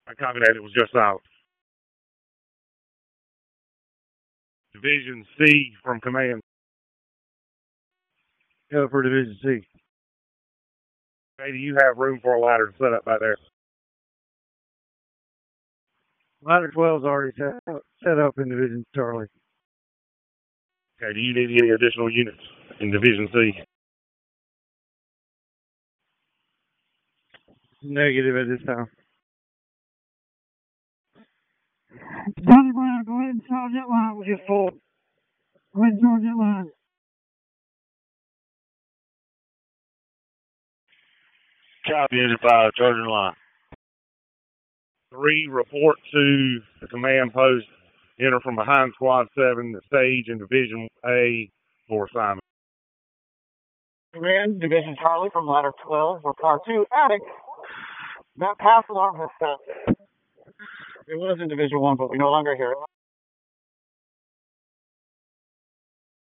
I copy that. It was just out. Division C from command. Go for Division C. Hey, do you have room for a ladder set up back there? Ladder 12 is already set up in Division Charlie. Okay, do you need any additional units in Division C? Negative at this time. Johnny Brown, go ahead and charge that line with your full. Go ahead and charge that line. Copy, Engine 5, charging line. 3, report to the command post. Enter from behind Squad 7, the stage in Division A for assignment. Command, Division Charlie from ladder 12, report to attic. That pass alarm has stopped. It was in Division 1, but we no longer hear it.